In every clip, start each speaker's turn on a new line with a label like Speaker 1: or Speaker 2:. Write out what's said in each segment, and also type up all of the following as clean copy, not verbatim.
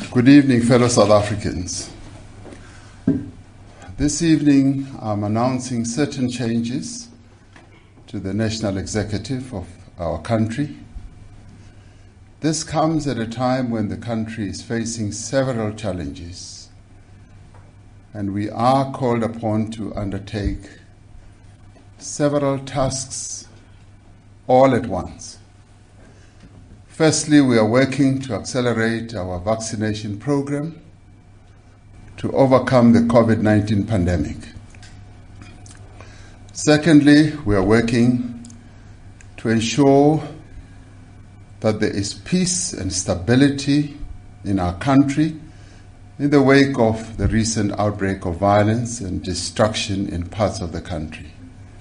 Speaker 1: Good evening, fellow South Africans. This evening, I'm announcing certain changes to the national executive of our country. This comes at a time when the country is facing several challenges, and we are called upon to undertake several tasks all at once. Firstly, we are working to accelerate our vaccination program to overcome the COVID-19 pandemic. Secondly, we are working to ensure that there is peace and stability in our country in the wake of the recent outbreak of violence and destruction in parts of the country.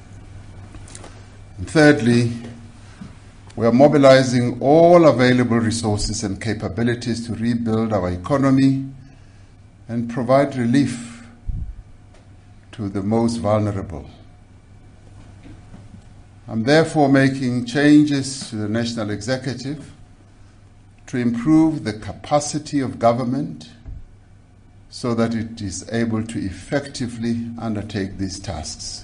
Speaker 1: And thirdly, we are mobilizing all available resources and capabilities to rebuild our economy and provide relief to the most vulnerable. I'm therefore making changes to the national executive to improve the capacity of government so that it is able to effectively undertake these tasks.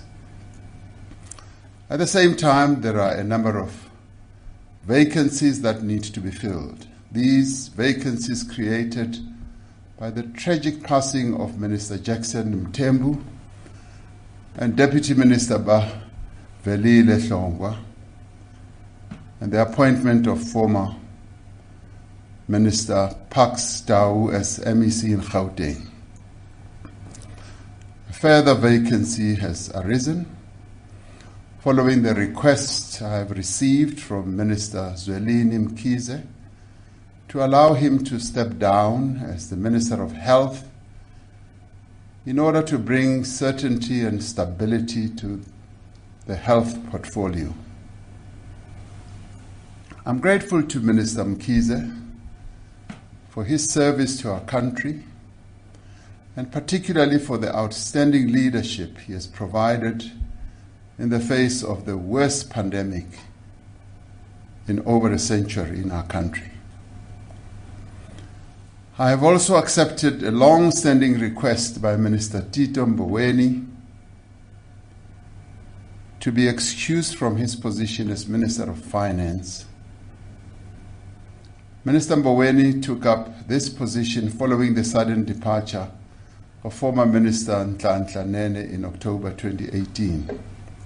Speaker 1: At the same time, there are a number of vacancies that need to be filled. These vacancies created by the tragic passing of Minister Jackson Mthembu and Deputy Minister Velile Hlongwa, and the appointment of former Minister Pax Tau as MEC in Gauteng. A further vacancy has arisen following the request I have received from Minister Zwelini Mkhize to allow him to step down as the Minister of Health in order to bring certainty and stability to the health portfolio. I'm grateful to Minister Mkhize for his service to our country, and particularly for the outstanding leadership he has provided in the face of the worst pandemic in over a century in our country. I have also accepted a long-standing request by Minister Tito Mboweni to be excused from his position as Minister of Finance. Minister Mboweni took up this position following the sudden departure of former Minister Nhlanhla Nene in October 2018.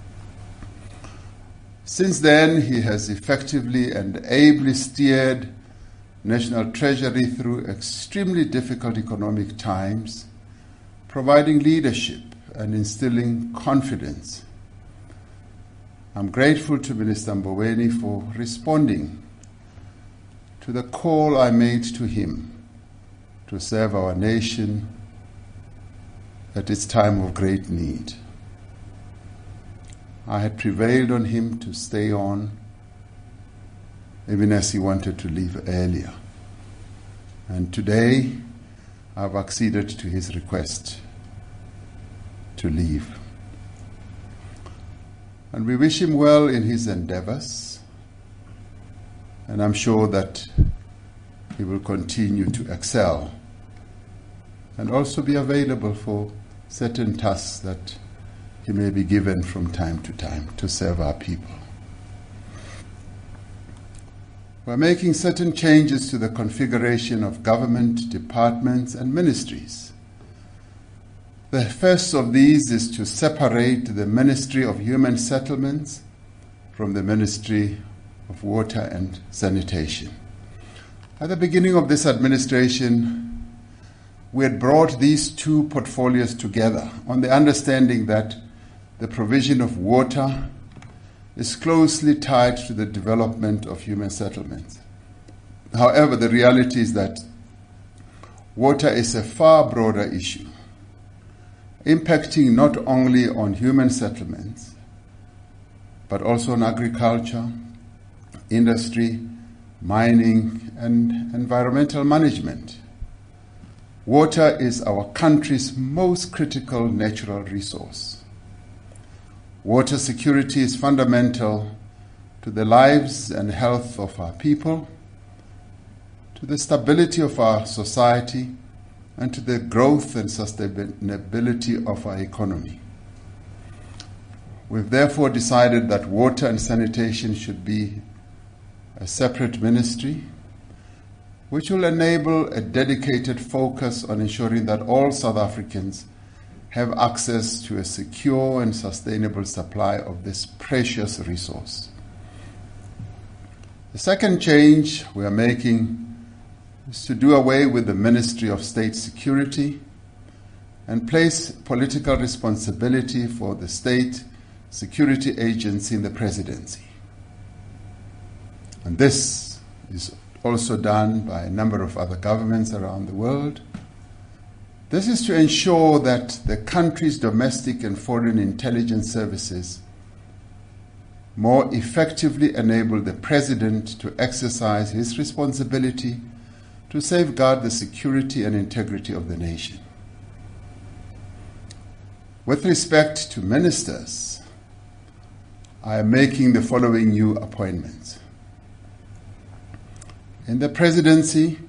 Speaker 1: Since then, he has effectively and ably steered National Treasury through extremely difficult economic times, providing leadership and instilling confidence. I'm grateful to Minister Mboweni for responding to the call I made to him to serve our nation at its time of great need. I had prevailed on him to stay on, even as he wanted to leave earlier. And today, I've acceded to his request to leave. And we wish him well in his endeavors, and I'm sure that he will continue to excel and also be available for certain tasks that he may be given from time to serve our people. We're making certain changes to the configuration of government departments and ministries. The first of these is to separate the Ministry of Human Settlements from the Ministry of Water and Sanitation. At the beginning of this administration, we had brought these two portfolios together on the understanding that the provision of water is closely tied to the development of human settlements. However, the reality is that water is a far broader issue, impacting not only on human settlements, but also on agriculture, industry, mining, and environmental management. Water is our country's most critical natural resource. Water security is fundamental to the lives and health of our people, to the stability of our society, and to the growth and sustainability of our economy. We've therefore decided that water and sanitation should be a separate ministry, which will enable a dedicated focus on ensuring that all South Africans have access to a secure and sustainable supply of this precious resource. The second change we are making is to do away with the Ministry of State Security and place political responsibility for the state security agency in the presidency. And this is also done by a number of other governments around the world. This is to ensure that the country's domestic and foreign intelligence services more effectively enable the President to exercise his responsibility to safeguard the security and integrity of the nation. With respect to ministers, I am making the following new appointments. In the presidency,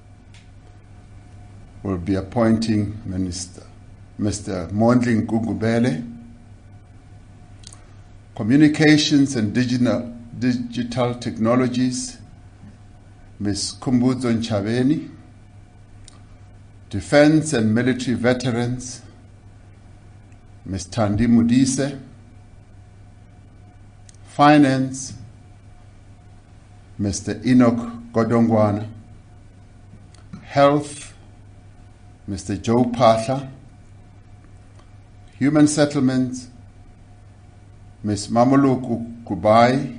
Speaker 1: we'll be appointing Mr. Mondli Ngugubele, Communications and Digital Technologies, Ms. Khumbudzo Ntshavheni, Defense and Military Veterans, Ms. Thandi Modise, Finance, Mr. Enoch Godongwana, Health, Mr. Joe Phaahla, Human Settlements, Ms. Mamuluku Kubai,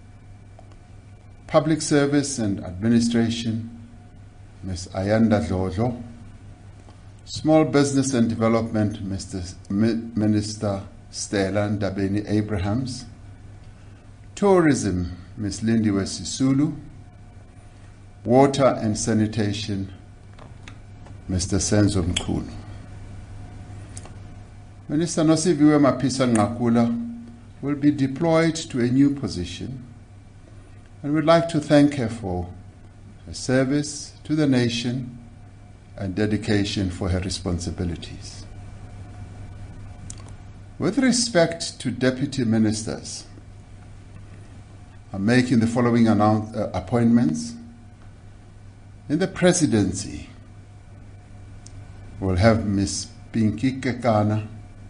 Speaker 1: Public Service and Administration, Ms. Ayanda Dlodlo, Small Business and Development, Minister Stella Ndabeni-Abrahams, Tourism, Ms. Lindiwe Sisulu, Water and Sanitation, Mr. Senzo Mkhulu. Minister Nosiviwe Mapisa-Nqakula will be deployed to a new position, and we'd like to thank her for her service to the nation and dedication for her responsibilities. With respect to deputy ministers, I'm making the following appointments. In the presidency, we'll have Ms. Pinky Kekana,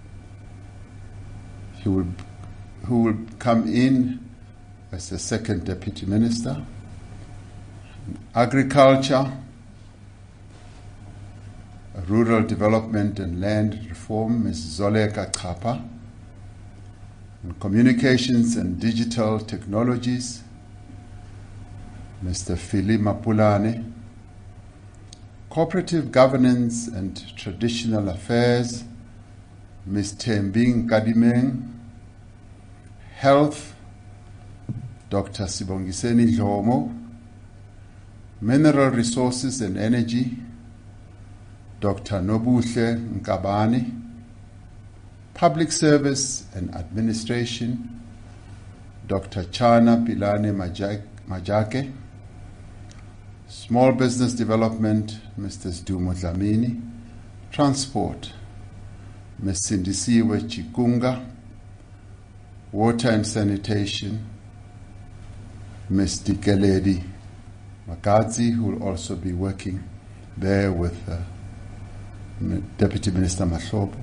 Speaker 1: who will come in as the second deputy minister. Agriculture, Rural Development and Land Reform, Ms. Zoleka Chapa. And Communications and Digital Technologies, Mr. Phili Mapulane. Cooperative Governance and Traditional Affairs, Ms. Thembi Nkadimeng. Health, Dr. Sibongiseni Dlomo. Mineral Resources and Energy, Dr. Nobuhle Nkabane. Public Service and Administration, Dr. Chana Pilane Majake. Small Business Development, Mr. Sdumo Dlamini. Transport, Ms. Sindisiwe Chikunga. Water and Sanitation, Ms. Dikeledi Makadzi, who will also be working there with Deputy Minister Mahlobo.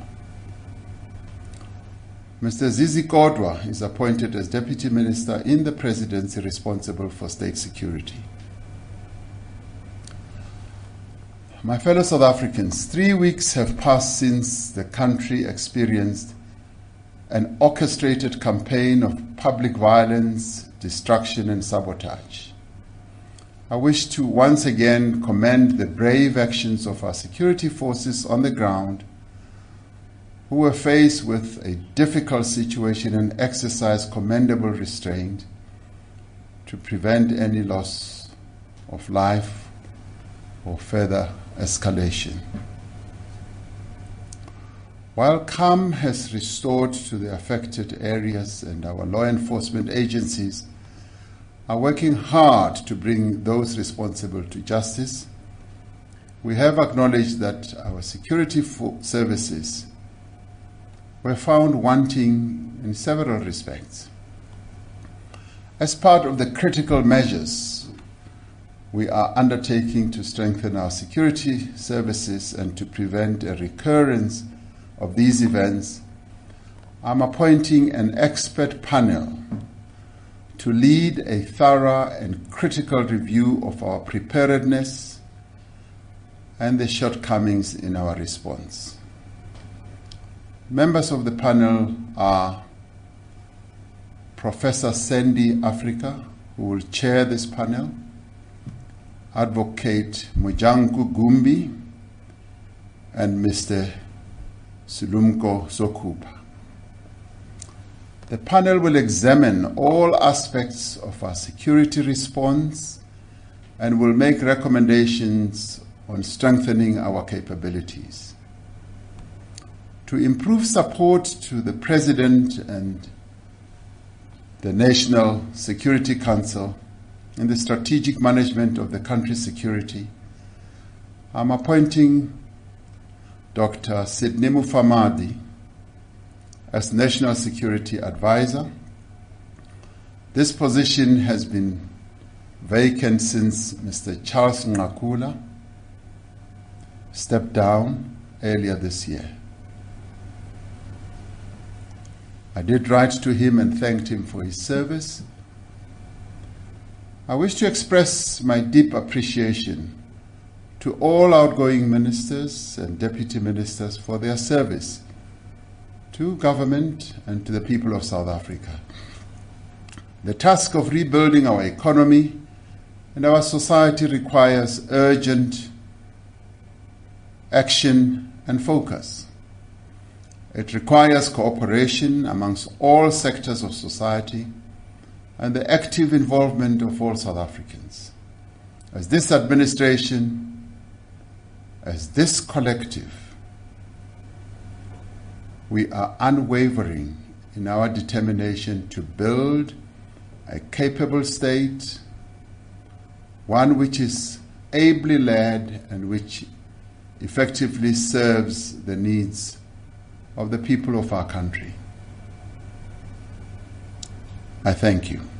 Speaker 1: Mr. Zizi Kodwa is appointed as Deputy Minister in the Presidency responsible for state security. My fellow South Africans, 3 weeks have passed since the country experienced an orchestrated campaign of public violence, destruction, and sabotage. I wish to once again commend the brave actions of our security forces on the ground, who were faced with a difficult situation and exercised commendable restraint to prevent any loss of life or further escalation. While calm has been restored to the affected areas and our law enforcement agencies are working hard to bring those responsible to justice, we have acknowledged that our security services were found wanting in several respects. As part of the critical measures we are undertaking to strengthen our security services and to prevent a recurrence of these events, I'm appointing an expert panel to lead a thorough and critical review of our preparedness and the shortcomings in our response. Members of the panel are Professor Sandy Africa, who will chair this panel, Advocate Mujanku Gumbi, and Mr. Sulumko Sokupa. The panel will examine all aspects of our security response and will make recommendations on strengthening our capabilities. To improve support to the President and the National Security Council in the strategic management of the country's security, I'm appointing Dr. Sidney Mufamadi as National Security Advisor. This position has been vacant since Mr. Charles Ngakula stepped down earlier this year. I did write to him and thanked him for his service. I wish to express my deep appreciation to all outgoing ministers and deputy ministers for their service to government and to the people of South Africa. The task of rebuilding our economy and our society requires urgent action and focus. It requires cooperation amongst all sectors of society and the active involvement of all South Africans. As this administration, as this collective, we are unwavering in our determination to build a capable state, one which is ably led and which effectively serves the needs of the people of our country. I thank you.